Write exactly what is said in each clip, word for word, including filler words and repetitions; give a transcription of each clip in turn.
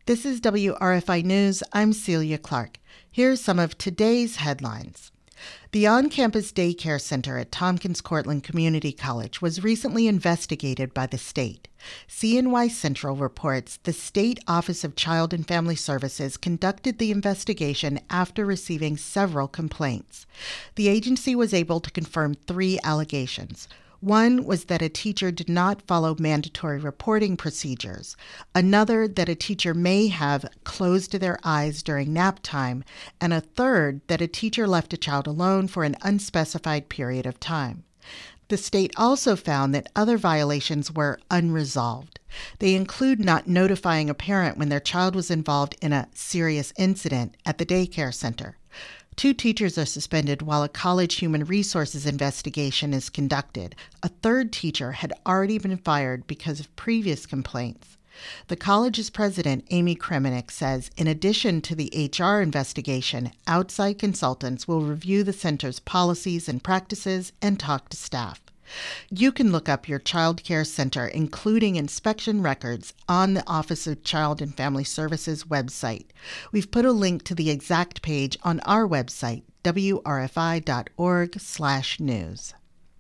This is W R F I News. I'm Celia Clark. Here's some of today's headlines. The on-campus daycare center at Tompkins Cortland Community College was recently investigated by the state. C N Y Central reports the State Office of Child and Family Services conducted the investigation after receiving several complaints. The agency was able to confirm three allegations. One was that a teacher did not follow mandatory reporting procedures. Another, that a teacher may have closed their eyes during nap time. And a third, that a teacher left a child alone for an unspecified period of time. The state also found that other violations were unresolved. They include not notifying a parent when their child was involved in a serious incident at the daycare center. Two teachers are suspended while a college human resources investigation is conducted. A third teacher had already been fired because of previous complaints. The college's president, Amy Kremenick, says in addition to the H R investigation, outside consultants will review the center's policies and practices and talk to staff. You can look up your child care center, including inspection records, on the Office of Child and Family Services website. We've put a link to the exact page on our website, W R F I dot org slash news.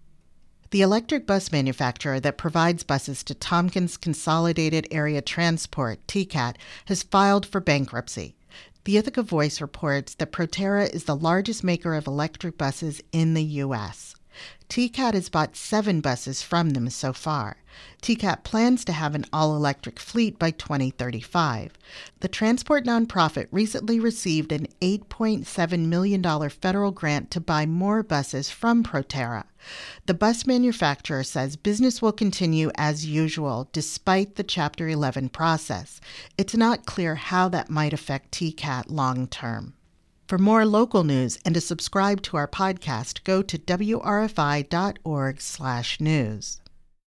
The electric bus manufacturer that provides buses to Tompkins Consolidated Area Transport, T C A T, has filed for bankruptcy. The Ithaca Voice reports that Proterra is the largest maker of electric buses in the U S T C A T has bought seven buses from them so far. T C A T plans to have an all-electric fleet by twenty thirty-five. The transport nonprofit recently received an eight point seven million dollars federal grant to buy more buses from Proterra. The bus manufacturer says business will continue as usual despite the Chapter eleven process. It's not clear how that might affect T C A T long-term. For more local news and to subscribe to our podcast, go to W R F I dot org slash news.